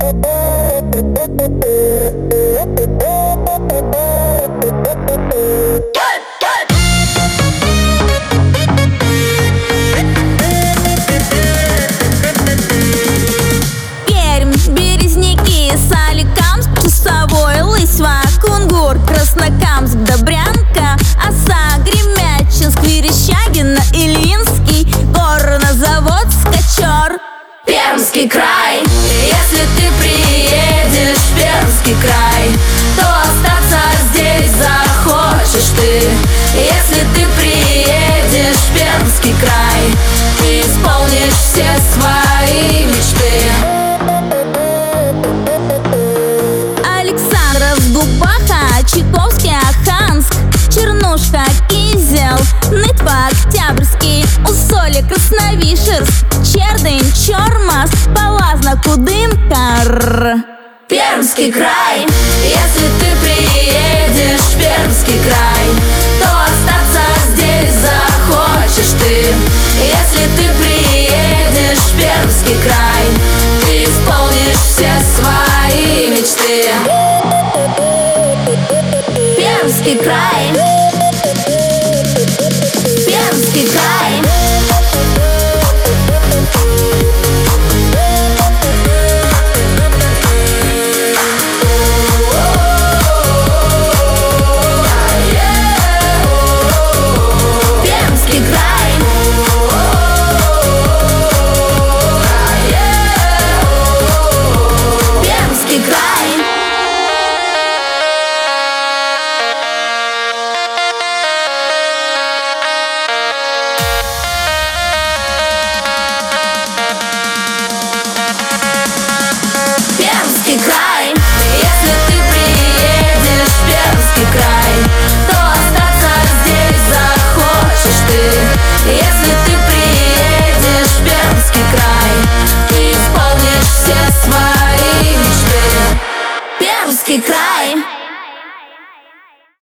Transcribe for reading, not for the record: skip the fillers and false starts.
Пермь, Березники, Соликамск, Часовой, Лысьва, Кунгур, Краснокамск, Добрянка, Оса, Гремячинск, Верещагино, Ильинский, Горнозаводск, Качор. Пермский край. Если ты приедешь в Пермский край, то остаться здесь захочешь ты. Если ты приедешь в Пермский край, ты исполнишь все свои мечты. Александровск, Губаха, Чайковский, Аханск, Чернушка, Кизел, Нытва, Октябрьский, Усолье, Красновишерск, Чердынь, Чормас, Палазна, Кудымка. Пермский край. Если ты приедешь в Пермский край, то остаться здесь захочешь ты. Если ты приедешь в Пермский край, ты исполнишь все свои мечты. Пермский край. Пермский край.